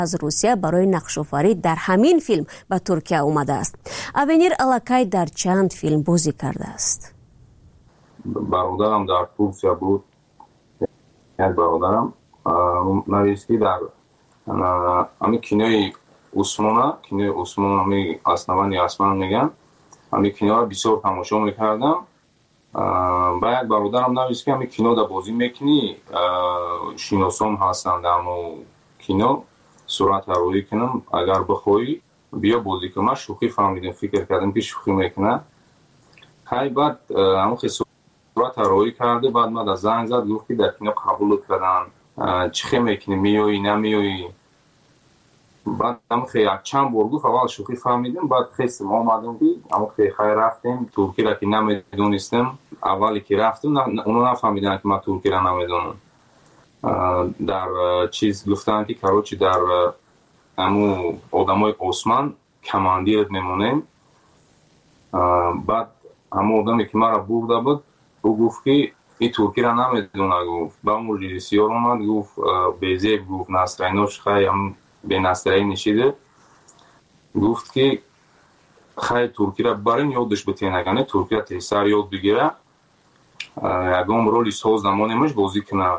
از روسیه برای نقش‌آفرینی در همین فیلم به ترکیه اومده است. اونیر الکای در چند فیلم بازی کرده است. برادرم در ترکیه بود. یک برادرم نویسی در همین کینوی عثمان همین اسنوانی اسمان میگن. همین کینو را بسیار تماشا میکردم. با یک برادرم نویسی که همین کینو در بازی میکنی شیناسام هستن در کینو صورت روی کنم اگر بخوایی بیا بازی کنم. من شوخی فهمیدم فکر کردم که شوخی میکنه. خیلی بعد همون صورت روی کرده. بعد من در زنگ زد گفت که در کینو قبول کردن چی میکنی میایی نمیایی. بعد هم خیلی چند بار گفت اول شوخی فهمیدیم. بعد خیلی ما آمدیم که اما خیلی رفتیم ترکی را که نمیدونستم. اولی که رفتیم اونا نفهمیدن که من ترکی را نمیدونم. در چیز گفتن که کاروچی در همو آدمای عثمان کماندیر میمونیم. بعد همو آدمی که مرا برده بود او گفت که این ترکی را نمیدونه. گفت با اون رژیسور اومد گفت بیزیب گفت نصرینوش خیلی هم به نصرین نشیده. گفت که خیلی ترکی را برین یادش بتینگانه ترکی را تیسر یاد بگیره یکم رولی ساز نمانیمش بازی کنه.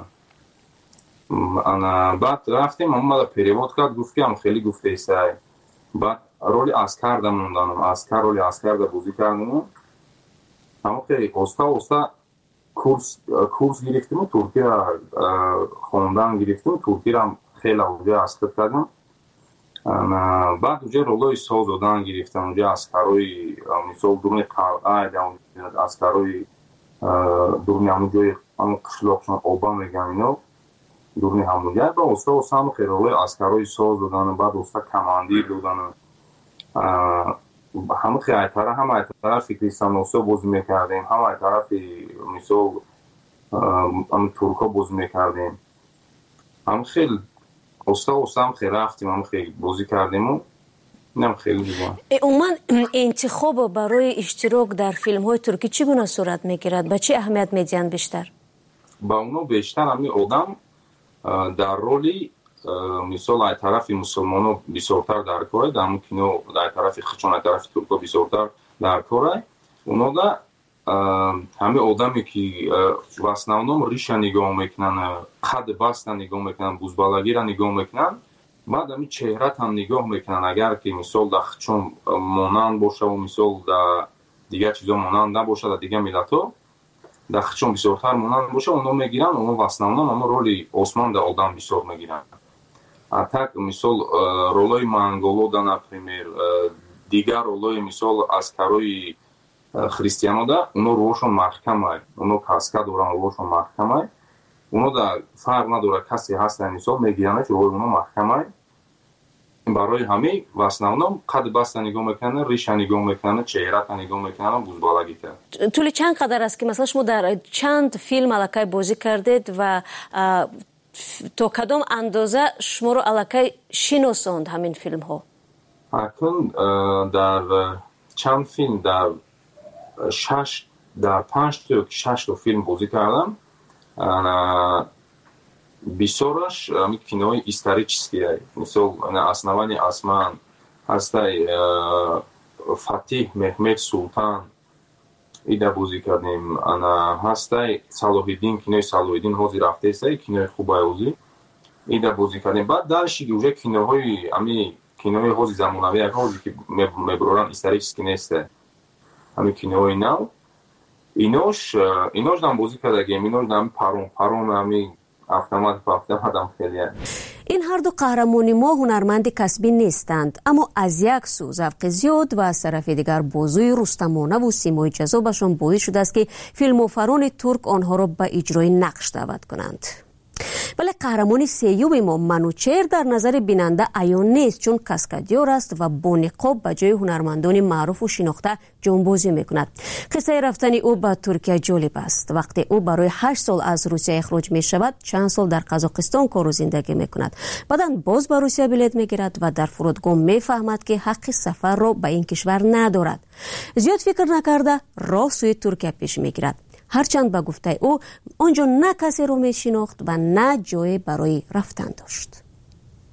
بعد رفتیم اما مالا پریواد کرد گفت که هم خیلی گفته ایسته. بعد رولی اسکر دموندانم رولی اسکر در بازی کردم. اما خیلی استا کورس گرفتیم و ترکی را خوندن گرفتیم. ترکی را خیلی اونجا اسکر کردم. بعد اونجا رولای ساز دادن گرفتم. اونجا اسکرهای مثال درون قلعه اسکرهای درون همونجای همون قشلاقشان آبا میگم اینا درون همونجا. با استا هم خیلی رولای اسکرهای ساز دادن. بعد استا کماندیر دادن. همه خیلی طرف هم طرف کریستیان اوستا بازی میکردیم. هم طرف مثال هم ترکا بازی میکردیم. هم خیلی استا هم خیلی رفتیم. هم خیلی بازی کردیم و نم خیلی دیگه. عموما انتخاب برای اشتراک در فیلم های ترکی چگونه صورت میگیرد؟ به چه اهمیت میدین بیشتر؟ با اونو بیشتر همین آدم در رولی مثال ای طرف مسلمانو بسیارتر در کاره در همون کینو در طرف خچون طرف ترکا بسیارتر در کاره. اونا دا همه آدمی که в основном ریشه نگاه میکنن قد بست نگاه میکنن بزبالگی را نگاه میکنن. بعد همین چهرت هم نگاه میکنن. اگر که مثال در خچون مانند باشه و مثال در دیگه چیزا مانند نباشه در دیگه ملت‌ها در خچون بسیارتر مانند باشه اونا میگیرن. اونا в основном اما رولی عثمان در آدم بسیار میگیرن. так مثال رولای منگولو دا например دیگر رولای مثال اسکرای христиано да اونا روشون محکمه. اونا کاسکا دوران روشون محکمه. اونا دا فرق نداره کسی هست مثال میگیرن که روی اونا محکمه. برای همه в основном قد بست نگاه میکنن ریشه نگاه میکنن چهره نگاه میکنن بزبالگی کرد. طول چند قدر است که مثلا شما در چند فیلم الکای بازی کردید و تا کدام اندازه شما رو الکای شناساند همین فیلم ها؟ اکنون در چند فیلم در 5 تا 6 تا فیلم بازی کردم. بسیارش همین کینوی історические مثل اسنوانی اسمان هسته فاتح محمد سلطان ایده بازی کردیم. انا هسته صلاح‌الدین کینوی صلاح‌الدین حاضر رفته است کینوی خوبه اوزی ایده بازی کردیم. بعد درش که اونجا کینوهای همین کینوی حاضر زمانوی یک حاضر که میبرورن історический نیست همین کینوی نو اینوش دام بازی کردیم. اینوش دام پارون همین автомат خیلیه. این هر دو قهرمانی ما هنرمند کسبی نیستند، اما از یک سو ذوق زیاد و از طرف دیگر بازوی رستمانه و سیمای جذابشان باعث شده است که فیلم‌آفران ترک آنها را به اجرای نقش دعوت کنند. ولی قهرمان سیوم ما منوچهر در نظر بیننده عیان نیست، چون کاسکادیور است و با نقاب به جای هنرمندان معروف و شناخته جانبازی میکند. قصه رفتن او به ترکیه جالب است. وقتی او برای 8 سال از روسیه اخراج می شود، چند سال در قزاقستان کار و زندگی میکند. بعداً باز به روسیه بلیط میگیرد و در فرودگاه میفهمد که حق سفر را به این کشور ندارد. زیاد فکر نکرده راه سوی ترکیه پیش میگیرد. هرچند به گفته او آنجا نه کسی رو می شناخت و نه جای برای رفتن داشت.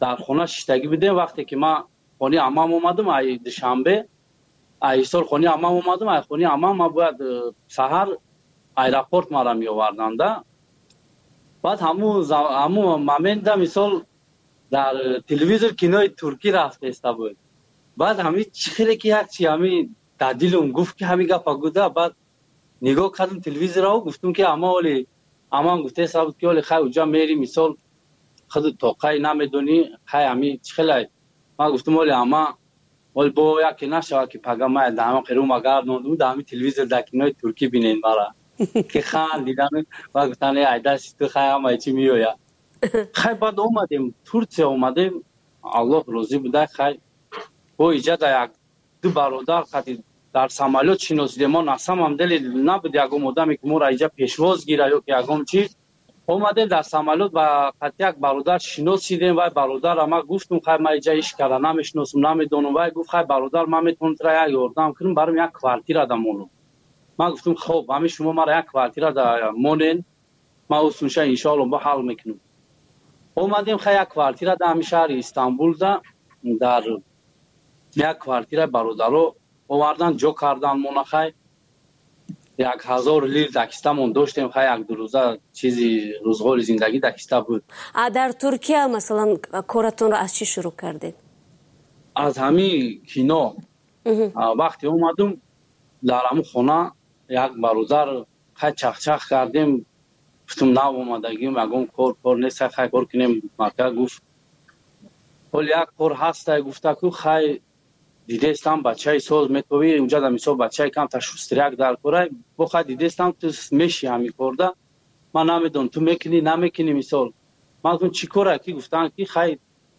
در خونه شیشتگی بودیم. وقتی که ما خونه عمام اومدم ای دوشنبه ای سال خونه عمام اومدم ای خونه عمام ما باید سحر ایرپورت ما را می آوردند. بعد همون مومنت مثال در تلویزیون کینوی ترکی رفته است بود. بعد همین خیلی که یک چی همین دلیلم گفت که همین گپ گفته. بعد نگاه کردم تلویزیون را گفتم که اما گفته صاحب که ولی خیلی اونجا میری مثال خود توقعی نمیدونی خیلی همین خیلی ما گفتم ولی اما ولی با یکی نشود که پیغام دام قرو مگردوندم دام تلویزیون دکینوی ترکی بینین مرا که خان دیدن و گفتن ایدا تو خیلی چی میویا خیلی بعد اومدیم ترکیه اومدیم الله روزی بوده خیلی با ایجاد یک دو برادر خاطی در سامالوت شناسیدیم ما نسام هم دلیل نبود یکم آدمی که ما را اینجا پیشواز گیره یا یکم چی اومدیم در سامالوت و خاطی یک برادر شناسیدیم و برادر ما گفتم خیلی ما اینجا ایش کردم نمیشناسم نمیدونم و گفت خیلی برادر ما میتونم ترا یک یاردم کنم برام یک کوارتیر دامونم. ما گفتم خب همین شما مرا یک کوارتیر دامونین ما اصلاً ان شاء الله با حل میکنم. اومدیم خیلی یک کوارتیر در شهر استانبول در یک کوارتیر برادرو آوردن جو کردن مونخای 1000 لیر دکستمون داشتیم خیلی یک دو روزه چیزی روزگار زندگی دکسته بود. در ترکیه مثلا کارتون رو از چی شروع کردید؟ از همین کینو وقتی اومدم در همون خونه یک برادر خیلی چخچخ کردیم گفتم نه اومدگیم اگم کار نیست خیلی کار کنیم مرکه گفت ولی یک کار هسته گفته که خیلی دیده استم بچه سوز میتوی اونجا در مثال بچه کم تا شستریک در کاره بخواه دیده استم تو میشی همی کرده من نمیدون تو میکنی نمیکنی مثال من گفتم چی کاره که گفتن که خیلی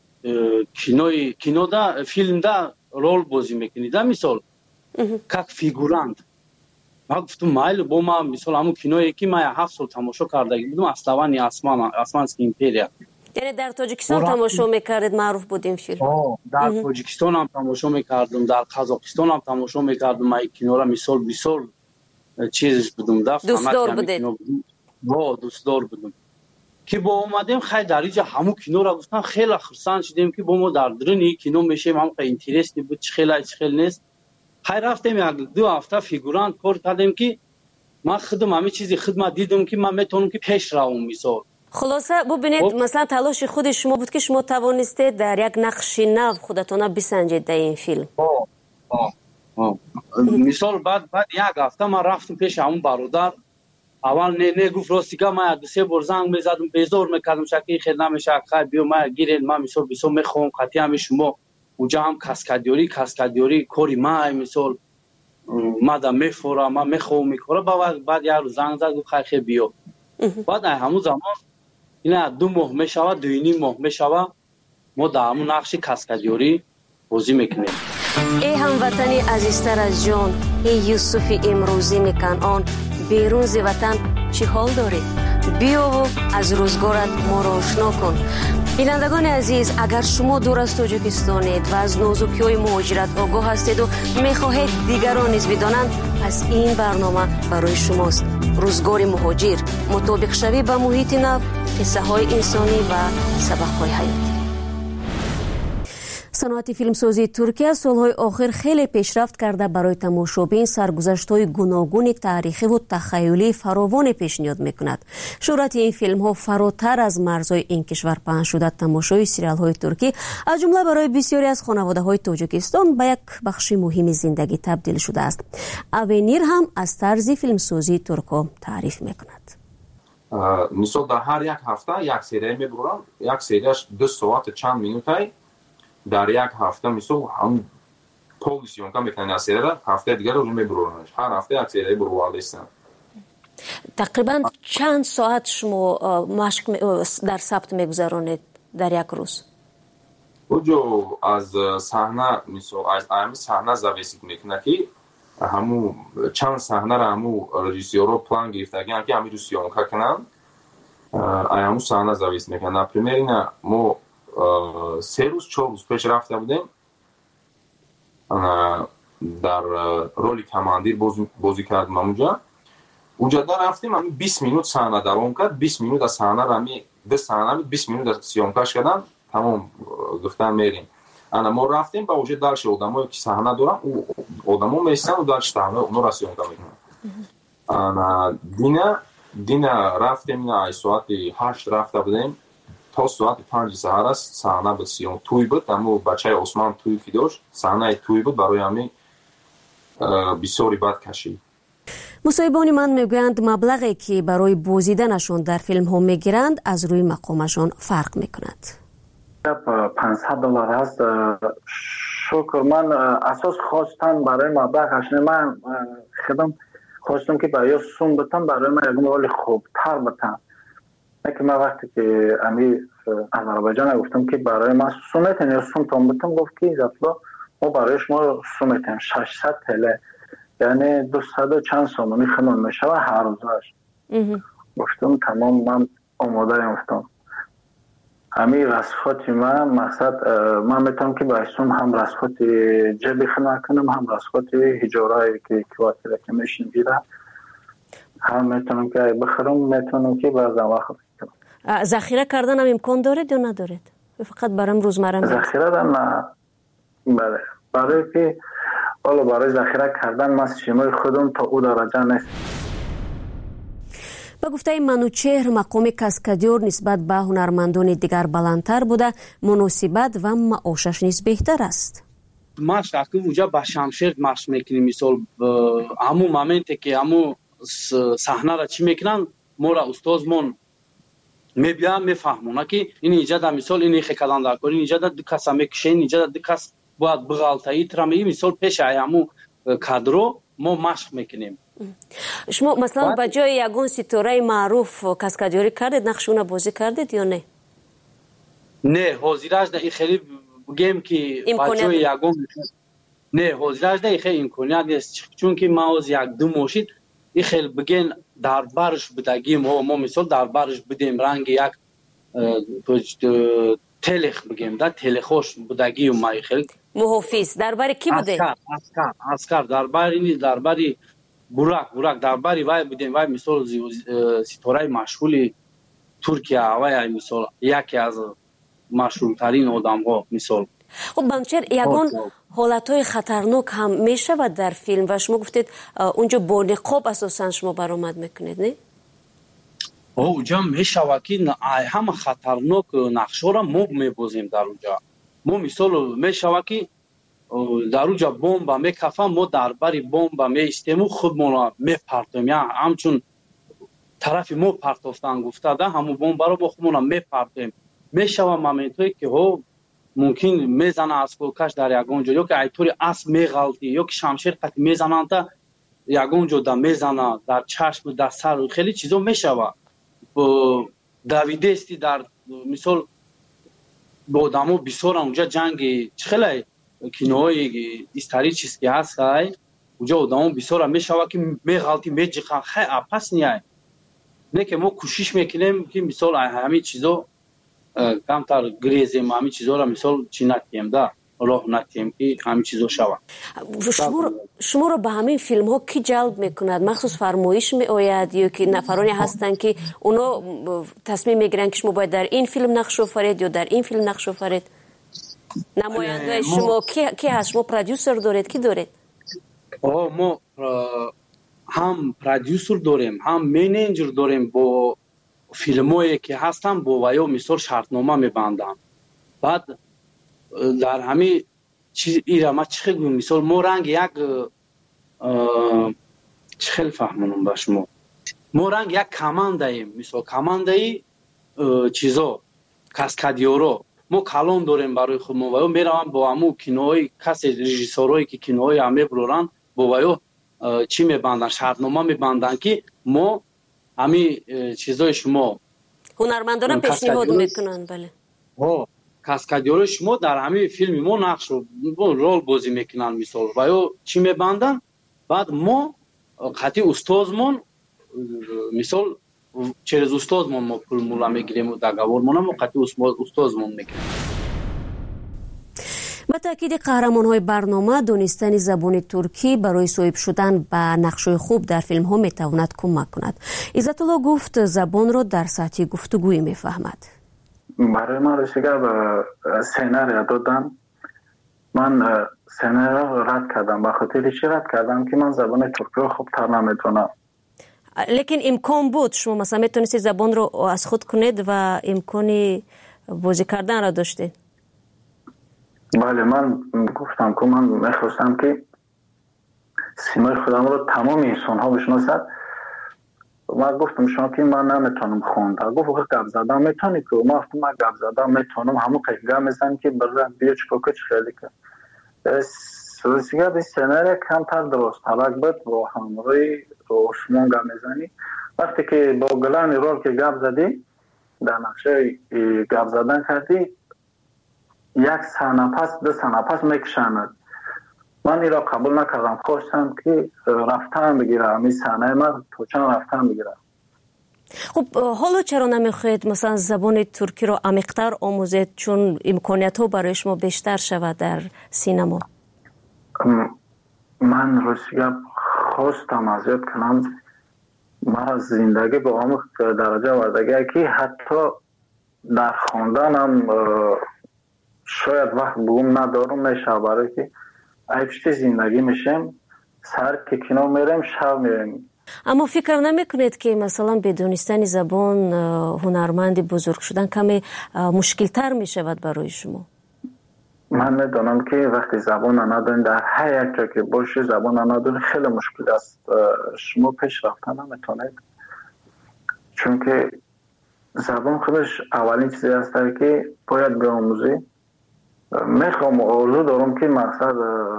کینو دا فیلم دا رول بازی میکنی دا مثال که فیگورانت من گفتم مایل با ما مثال همون کینوی که من 7 سال تماشا کرده بودم اسلوانی اسمانسکی ایمپریا. یعنی در تاجیکستان تماشا میکردید معروف بود این فیلم؟ در تاجیکستان هم تماشا میکردم در قزاقستان هم تماشا میکردم من کینو را مثال بسیار چیزش بودم دوستدار بودید؟ دوستدار بودم که با اومدیم خیلی در اینجا همون کینو را گفتن خیلی خرسند شدیم که با ما در درنی کینو میشیم هم خیلی اینترستی بود خیلی نیست خیلی رفتیم یک 2 هفته فیگورانت کار کردیم که من خودم همه چیزی خدمت دیدم که من میتونم که پیش روم مثال. خلاصه ببینید مثلا تلاش خود شما بود که شما توانستید در یک نقش نو خودتون بسنجید در این فیلم. مثال بعد یک هفته من رفتم پیش همون برادر اول نه گفت راستی که من 2-3 بار زنگ میزدم بیزار میکردم شکی خیلی نمیشه خیلی بیا من گیرین من مثال بسیار میخوام خطی همه شما اونجا هم کاسکادیوری کوری ما مثال مادام میفورم من میخوام میکنه بعد یک روز زنگ زد گفت خیلی بیا بعد همون زمان اینا 2 ماه میشود 2.5 ماه میشود ما در همون نقش کاسکادیوری بازی میکنیم. ای هموطنی عزیزتر از جان ای یوسف امروزی میکنان بیرون ز وطن چی حال داری؟ بیا و از روزگارت ما را آشنا کن. بینندگان عزیز اگر شما دور از تاجیکستانید و از نازکی‌های مهاجرت آگاه هستید و میخواهید دیگران نیز بدانند پس این برنامه برای شماست. روزگار مهاجر مطابق شوی با محیط نو قصه های انسانی و سبق های حیاتی. صنعت فیلمسازی ترکیه سالهای آخر خیلی پیشرفت کرده برای تماشابین سرگذشت‌های گوناگون تاریخی و تخیلی فراوان پیشنهاد میکند. شهرت این فیلم ها فراتر از مرزهای این کشور پهن شده تماشای سریال های ترکی از جمله برای بسیاری از خانواده های تاجیکستان به یک بخش مهم زندگی تبدیل شده است. اوینیر هم از طرز فیلمسازی ترکا تعریف میکند. مثلا در هر یک هفته یک سری میبرم، یک سریش 2 ساعت چند مینوتی در یک هفته مثل هم پولیسیون که میکنن از سری هفته دیگر رو میبرونش هر هفته یک سری بروالده استن. تقریبا چند ساعت شما مشق در ثبت میگذرانید در یک روز؟ اوجو از صحنه مثل از امی صحنه زویسید میکنه که همو چند صحنه را همو رژیسورو پلان گرفتگن که همین رو سیانکا کنن همو صحنه زویس میکنن. نپریمیر اینا ما 3 روز 4 روز پیش رفته بودیم در رولی کماندیر بازی کردیم اونجا در رفتیم همین 20 مینوت صحنه دوام کرد 20 مینوت از صحنه را 2 صحنه 20 مینوت از سیانکاش کردن тамом гуфтан мерем. Ана мо рафтем ба уже дарши одамое ки саҳна дорам, одамо местан дарши таҳнаро сиёнка мекунам. Ана дина рафтем ай соати 8 рафта будем то соати 5 саҳар аст саҳна буд сиён туй буд аммо бачаи Осман туй ки дошт саҳнаи туй буд барои ҳамин бисёри бад кашид. мусоҳибони ман мегӯянд маблағе ки барои бозиданашон дар филмҳо мегиранд аз рӯи мақомашон фарқ мекунад. $500 аст. шукр ман асос хостан барои маблағаш ман худам خواستم که برای سوم بتم برای من یک مقدار خوبتر بتم. که من وقتی که امی آذربایجان گفتم که برای من سومتن یا سوم تام بتم گفت که زفلا ما برای شما سومتن 600 تله یعنی 200 چند سومانی خنون میشه و هر روزش. گفتم تمام من آماده گفتم. امی رسخاتی من مقصد من میتونم که برای سوم هم رسخاتی جبی خنا کنم هم رسخاتی هجارایی که کواتیره که میشن بیرم هم میتونم که بخرم میتونم که بعضا وقت کنم. ذخیره کردن هم امکان دارید یا ندارید؟ فقط برام روزمره ذخیره نه. بله برای که حالا برای ذخیره کردن من شیمای خودم تا او درجه نیست. با گفته منوچهر مقام کاسکادیور نسبت به هنرمندان دیگر بلندتر بوده مناسبت و معاشش نیز بهتر است. ما شاکی وجا با شمشیر ماش میکنیم مثال همون مومنتی که همون صحنه را چی میکنن ما را استادمون میبیان میفهمونه که این ایجاد مثال این خکلان دار کنین ایجاد دکاس میکشین ایجاد دکاس باید بغالتایی ترمی مثال پیش همون کادرو ما مشق میکنیم. شما مثلا با جای یگون ستاره معروف کاسکادیوری کردید نقشونه بازی کردید یا نه؟ نه حاضرش نه خیلی بگیم که با جای یگون نه حاضرش نه خیلی امکانیت نیست چون که ما از یک دو ماشید این خیلی بگین در برش بدگیم ما مثال در برش بدیم رنگ یک تلخ بگیم در تلخوش بدگیم ما خیلی محافظ درباره کی بوده؟ اسکر درباره براک درباره وای بودیم وای مثال ستاره مشهور ترکیه وای مثال یکی از مشهورترین آدم‌ها مثال. خب بانچر یگان حالت‌های خطرناک هم میشود در فیلم و شما گفتید اونجا با نقاب اساساً شما برآمد میکنید نه؟ اونجا میشود که همه خطرناک نقش‌ها را ما میبازیم در اونجا. ما مثال میشود که در اونجا بمب میکفم ما درباره بمب میستیم خودمون میپرتیم یا همچون طرف ما پرتافتن گفته ده همون بمب رو با خودمون میپرتیم میشوه مومنتایی که ها ممکن میزنه از کوکش در یگان جا یا که ایطوری اسب میغلطی یا که شمشیر قطعی میزنن تا یگان جا در میزنه در چشم در سر خیلی چیزا میشوه دویدستی در مثال با آدمو بسیار اونجا جنگ خیلی کینوهای استاری چیز که هست اونجا آدمو بسیار میشوه که میغلطی میجخن خیلی اپس نیای نه که ما کوشش میکنیم که مثال همین چیزا کمتر گریزیم همین چیزا را مثال چی نکنیم ده راه نکنیم که همین چیزا شوه. شما رو به همین فیلم ها کی جلب میکند؟ مخصوص فرمایش می آید یا که نفرانی هستن که اونا تصمیم میگیرن که شما باید در این فیلم نقش آفرید یا در این فیلم نقش آفرید؟ نماینده شما کی هست؟ شما پرودیوسر دارید کی دارید؟ ما هم پرودیوسر داریم هم منیجر داریم با فیلمایی که هستن با ویا مثال شرطنامه میبندن بعد در همین چیز ایرا ما چه خیلی مثال ما رنگ یک چه خیلی فهمونم با شما ما رنگ یک کماندهیم مثال کماندهی چیزا کاسکادیورو ما کلان داریم برای خودمون ویا میروم با همون کینوهای کسی رژیسورایی که کینوهای همه برورن با ویا چی میبندن شرطنامه میبندن که ما همین چیزای شما هنرمندان پیشنهاد میکنن بله کاسکادیور شما در همین فیلم ما نقش رول بازی میکنن مثال و یا چی میبندن بعد ما خاطی استادمون مثال چرز استادمون ما پول مولا میگیریم و دغاورمون ما خاطی استادمون میگیریم. با تاکید قهرمان‌های برنامه دانستن زبان ترکی برای صاحب شدن به نقش‌های خوب در فیلم‌ها می‌تواند کمک کند. عزت الله گفت زبان را در سطح گفتگویی می‌فهمد. برای من رسیده به سینریو دادن. من سینریو رد کردم. به خاطر چی رد کردم؟ که من زبان ترکی رو خوب تر نمیتونم. لیکن امکان بود شما مثلا میتونستید زبان رو از خود کنید و امکانی بازی کردن را داشتید؟ بله، من گفتم که من میخواستم که سیمای خودم رو تمام انسان ها بشناسد. من گفتم شما که من نمیتونم خوندم. گفت گپ زدن میتونی که؟ ما گفتم من گپ زدن میتونم، همون قیقه میزن که برای بیاچ کوکچ خیلی که رسیگه به سینریو کمتر درست ترک بود با همروی عثمان گپ میزنی. وقتی که با گلان رول که گپ زدی در نقشه گپ زدن کردی، یک سنه پس دو سنه پس میکشند. من این را قبول نکردم. خواستم که رفتن بگیرم، این سنه من تو چند رفتن بگیرم. خب حالا چرا نمیخواید مثلا زبان ترکی رو عمیق‌تر آموزید چون امکانیت ها برای شما بیشتر شود در سینما؟ من روسیه خواستم ازیاد کنم. من زندگی به عمق درجه وردگی که حتی در خواندنم شاید وقت بگم ندارم میشه، برای که ایفشتی زندگی میشیم، سر که کنار میریم شب میریم. اما فکر نمیکنید که مثلا بدونستن زبان هنرمند بزرگ شدن کمی مشکل تر میشود برای شما؟ من میدونم که وقتی زبان ندارین در هر یک جا که باشه زبان ندارین خیلی مشکل است. شما پیش رفتن نمیتونید، چون که زبان خودش اولین چیزی است که باید بیاموزی. میخوام آرزو دارم که مقصد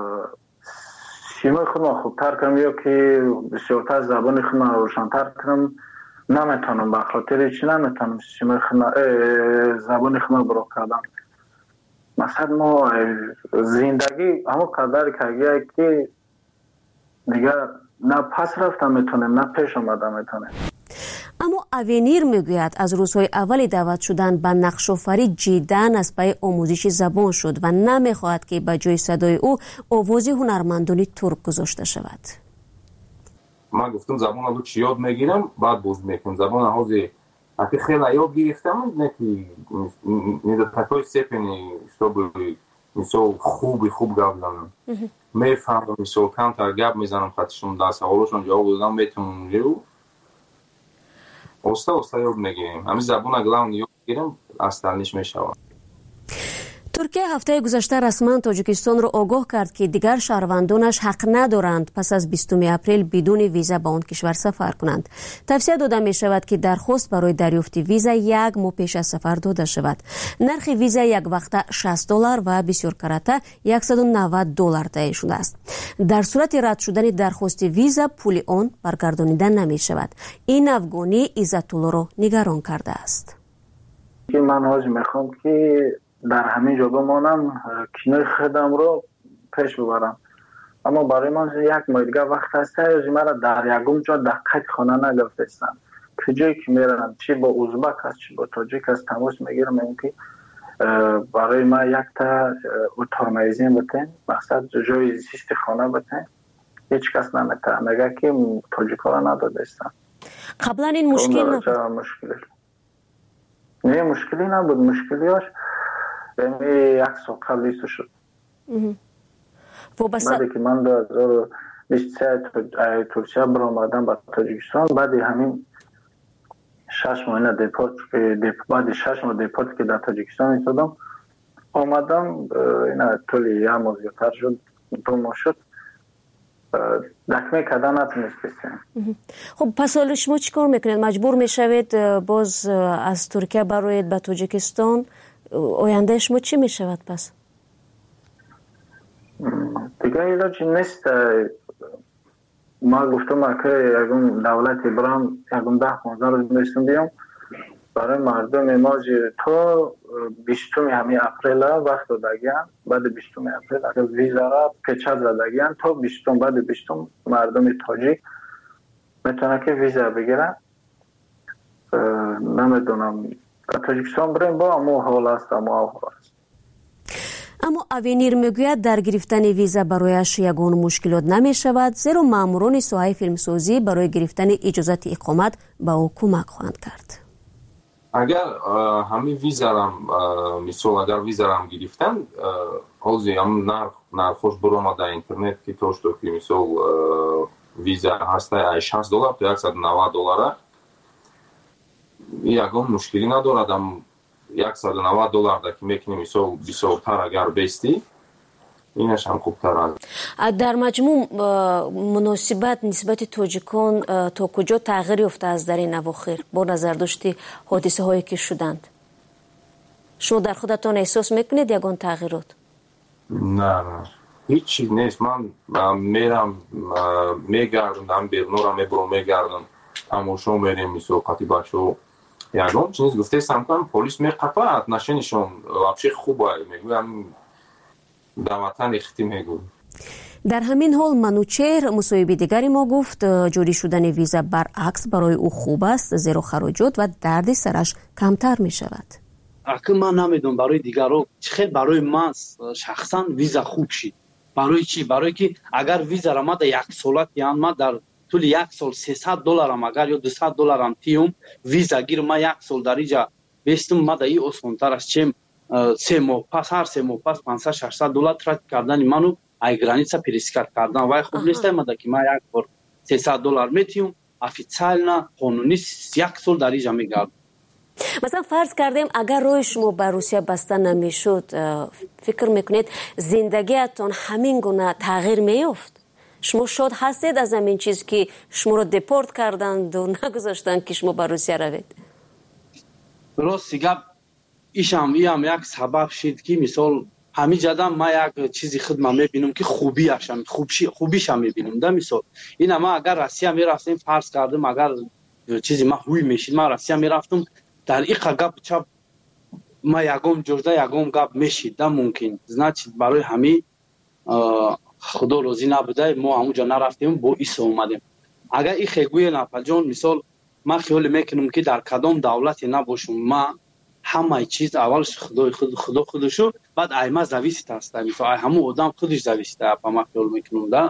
سیمای خودم خوبتر کنم یا که بسیارتر زبان خودم روشن‌تر کنم. نمیتونم، به خاطر چی نمیتونم سیمای زبان خودم برو کردم. مثلا ما زندگی همون قدر کردیم که دیگه نه پس رفتم میتونم نه پیش آمدم میتونم. اما اونیر میگوید از روزهای اول دعوت شدن به نقش‌آفری جداً از پای آموزش زبان شد و نمیخواهد که به جای صدای او آوازی هنرمندان ترک گذاشته شود. من گفتم زبان رو چی یاد میگیرم بعد باز میکنم. زبان حوزه حتی خیلی یاد گرفتم، نه که نیده تکای سپنی مثل خوب گپ زنم میفهمم، مثل کمتر گپ میزنم خطشون در سوالشون جواب دادم میتونم رو اوستا یاد میگیریم. همین زبان اگه یاد گیرم اصلنیش میشوم. ترکیه هفته گذشته رسما تاجیکستان را آگاه کرد که دیگر شهروندانش حق ندارند پس از 20 اپریل بدون ویزا به آن کشور سفر کنند. توصیه داده می شود که درخواست برای دریافت ویزا یک ماه پیش از سفر داده شود. نرخ ویزا یک وقته $60 و بسیار کرته $190 تعیین شده است. در صورت رد شدن درخواست ویزا پول آن برگردانیده نمی شود. این افغانی عزت‌الله را نگران کرده است. من آج میخوام که در همین جا بمانم، کینه خودم رو پیش ببرم، اما برای من یک ماه دیگه وقت هست. از مرا در یکم جا دقیق خانه نگرفتم که جایی که میرم چی با ازبک هست چی با تاجیک هست تماس میگیرم اینکه برای ما یک تا اتاق میزین بتین، مقصد جای زیست خانه بتین. هیچ کس نمیتونه مگه که تاجیک ها رو نداده استم. قبلا این مشکل نبود؟ نه مشکلی نبود. مشکلیاش یک سال قبل ایستو شد. بعدی که من 2023 ترکیه برآمدم به تاجیکستان، بعد همین 6 ماه دیپورت بعد 6 ماه دیپورت که در تاجیکستان ایستادم آمدم، اینا طولی یک ماه زیادتر شد، 2 ماه شد، دکمه کردن نتونستیم. خب پس حالا شما چی کار میکنید؟ مجبور میشوید باز از ترکیه برایید به تاجیکستان؟ آینده شما چی میشود پس؟ دیگه ایلاجی نیست. ما گفتم که یکم دولتی برام یکم 10-15 روز میستم بیام برای مردم ماجی تو 20 همین اپریل وقت دادگیان، بعد 20 اپریل ویزا را پیچه زدگیان تا 20 بعد 20 مردم تاجیک میتونه که ویزا بگیرن. نمیدونم تاجیکستان بریم با امو حال است اما اونیر میگوید در گرفتن ویزا برایش یگان مشکلات نمی شود، زیرا ماموران ساحه فیلمسازی برای گرفتن اجازت اقامت به او کمک خواهند کرد. اگر همین ویزارم مثال اگر ویزارم گرفتن حاضی هم نرخوش برام در اینترنت که توش تو که مثال ویزا هسته $60 تا $190 یکم مشکلی ندارد. $190 دا که میکنی مثال بسیارتر اگر بیستی اینش هم خوبتر است. در مجموع مناسبت نسبت تاجیکان تا کجا تغییر یافته از در این اواخر با نظر داشتی حادثه هایی که شدند؟ شما در خودتان احساس میکنید یگان تغییرات؟ نه هیچ چیز نیست. من میرم میگردم بیرون میبرم میگردم تماشا میریم مثل قطیباشو یگان چیز گفته سمتم پلیس میقفه نشنشون واقعی خوبه میگویم در وطن اختی میگویم. در همین حال منوچهر مصاحبه دیگری ما گفت جاری شدن ویزا برعکس برای او خوب است زیرا خراجات و درد سرش کمتر می شود. اگه من نمیدونم برای دیگران خیلی برای من شخصا ویزا خوب شد. برای چی؟ برای که اگر ویزا را ما در یک سالت یعنی ما در طول یک سال $300 هم اگر یا $200 هم تیم ویزا گیر ما یک سال در اینجا بیستم ما در این آسانتر است چیم 3 ماه پس هر 3 ماه پس $500-600 ترک کردن منو ای گرانیسا پریسکارت کردن وای خوب نیست ما که ما یک بار $300 میتیم افیциально قانونی یک سال در اینجا میگردم. مثلا فرض کردیم اگر روی شما به روسیه بسته نمیشد فکر میکنید زندگیتون همین گونه تغییر میافت؟ شما شاد هستید از همین چیز که شما رو دپورت کردند و نگذاشتن که شما به روسیه روید؟ راستی گپ ایشم یک سبب شد که مثال همین جدم ما یک چیزی خدمت میبینم که خوبیش هم میبینم. در مثال این ما اگر روسیه میرفتیم فرض کردم اگر چیزی ما هوی میشید ما روسیه میرفتم در این گپ چپ ما یگم جوجده یگم گپ میشید ده ممکن значит برای همین خدا روزی نبوده ما همونجا نرفتیم با ایسا اومدیم. اگر این خیگوی نپجان مثال من خیال میکنم که در کدام دولتی نباشم ما همه چیز اولش خدا خودشو بعد ایما زویست است مثلا همون آدم خودش زویسته اپا ما خیال میکنم ده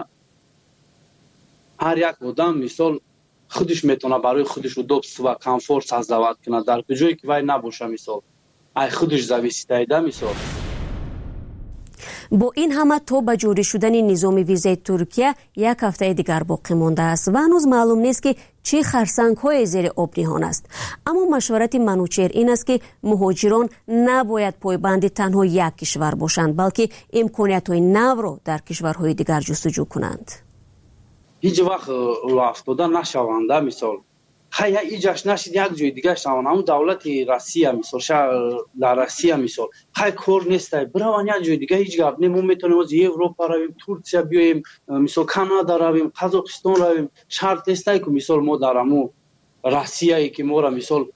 هر یک آدم مثال خودش میتونه برای خودش دوست و کامفورت سازد کنه در کجایی که وای نباشه مثال ای خودش زویسته ده مثال. با این همه تا به جاری شدن نظام ویزای ترکیه یک هفته دیگر باقی مانده است و هنوز معلوم نیست که چه خرسنگ های زیر آب نهان است. اما مشورت منوچهر این است که مهاجران نباید پایبند تنها یک کشور باشند بلکه امکانیت های نو را در کشورهای دیگر جستجو کنند. هیچ وقت افتاده نشوند مثال خیلی ایجاش نشید یک جای دیگه شوند همون دولت روسیه مثال در روسیه مثال خیلی کار نیست بروان یک جای دیگه هیچ گپ نمون میتونیم از اروپا رویم ترکیه بیایم مثال کانادا رویم قزاقستان رویم شرط نیست که مثال ما در همون روسیه که ما را مثال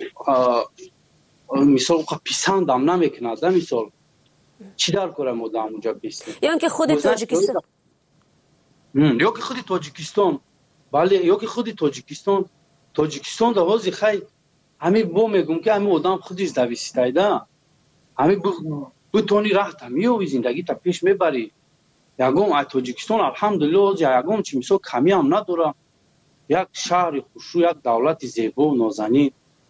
پیسند هم نمیکند مثال چی در کاره ما در اونجا بیستیم یا که خود تاجیکستان یا که خود تاجیکستان بله یا که خود تاجیکستان در حوزه خیلی همین با میگم که همین آدم خودش دویسته ده همین بتونی راه تمیوی زندگی تا پیش میبری یکم تاجیکستان الحمدلله یکم چی مثال کمی هم نداره یک شهر خوشو یک دولت زیبا و نازنین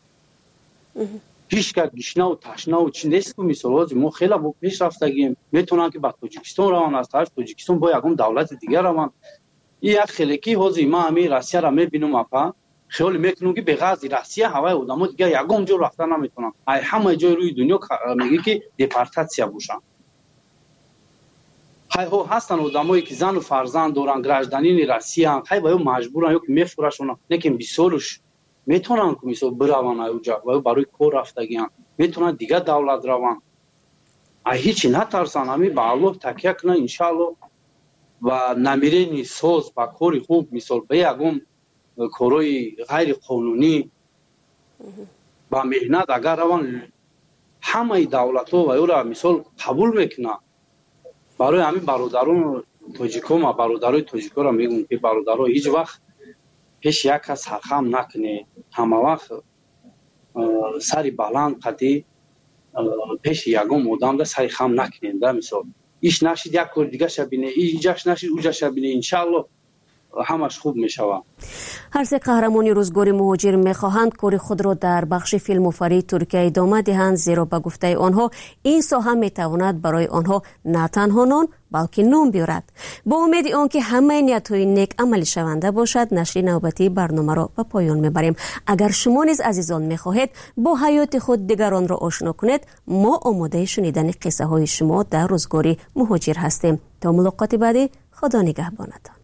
هیچ که گشنه و تشنه و چی نیست که مثال ما خیلی با پیش رفتگیم میتونن که با تاجیکستان روان از طرف تاجیکستان با یکم دولت دیگر روان این یک خیلی حوزه ما همین روسیه را میبینم اپا خیال میکنم که به غاز روسیه هوای آدم‌ها دیگه یگم جو رفتن نمیتونن ای همه جای روی دنیا میگه که دپارتاسیا باشن های ها هستن آدمایی که زن و فرزند دارن گراجدانین روسیه هم های باید مجبورن یا که میفروشن لیکن بیسالش میتونن که مثلا بروان اونجا و برای کار رفتگیان میتونن دیگه دولت روان ای هیچی نترسن همین به الله تکیه کنن انشالله و نمیرین ساز با کاری خوب مثال به یگم کارهای غیر قانونی با مهنت اگر روان همه دولت ها و او را مثال قبول میکنه برای همین برادران تاجیکا ما برادرای تاجیکا را میگم که برادرها هیچ وقت پیش یک کس سرخم نکنه همه وقت سری بلند قدی پیش یگم آدم را سری خم نکنه مثال ایش نشید یک کار دیگه شبینه ایجاش نشید اوجا شبینه انشالله همش خوب میشود. هر سه قهرمان روزگار مهاجر میخواهند کار خود را در بخش فیلم‌آفرینی ترکیه ادامه دهند، زیرا به گفته آنها این ساحه میتواند برای آنها نه تنها نان بلکه نام بیارد. با امید آنکه همه نیت‌های نیک عملی شونده باشد، نشر نوبتی برنامه را به پایان میبریم. اگر شما نیز عزیزان میخواهید با حیات خود دیگران را آشنا کنید، ما آماده شنیدن قصه های شما در روزگار مهاجر هستیم. تا ملاقات بعدی، خدا نگهبانتان.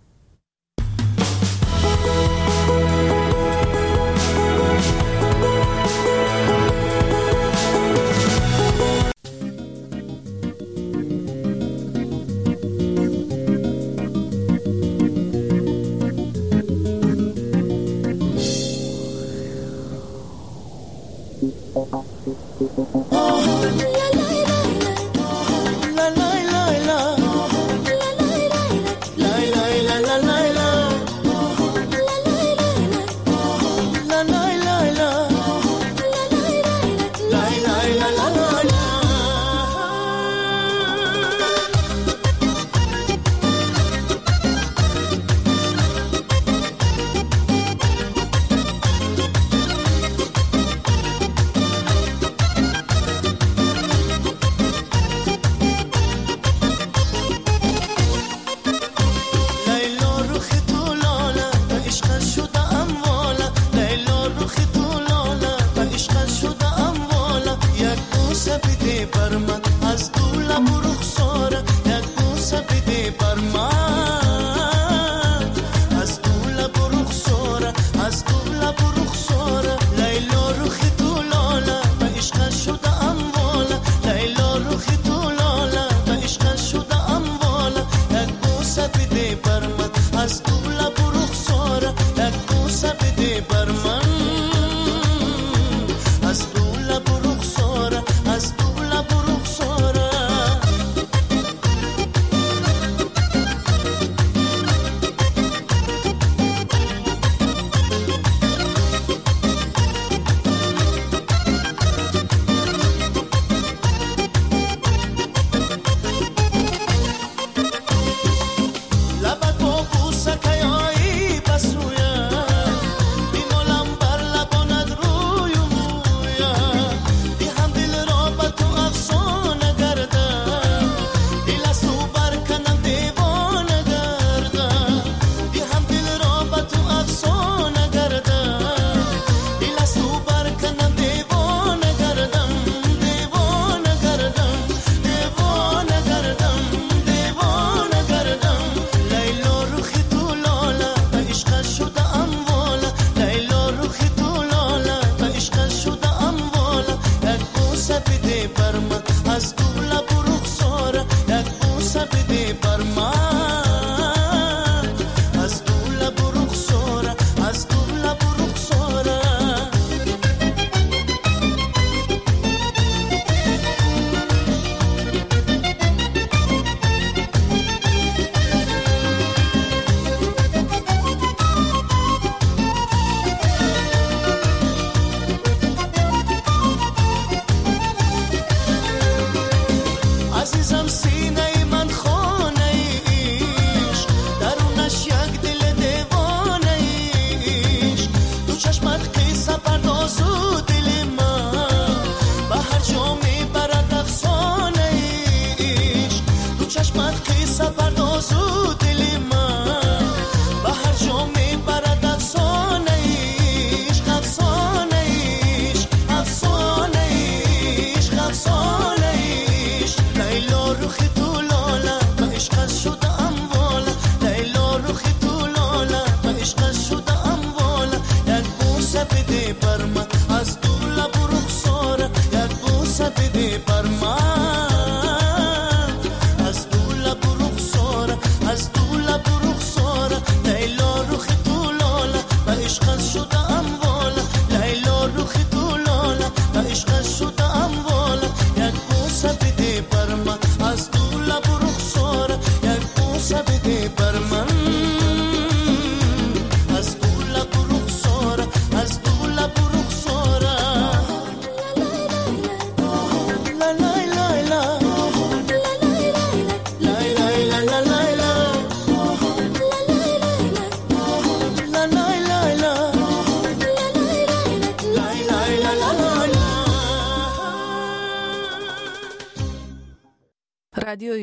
چشمت قیصه پرداز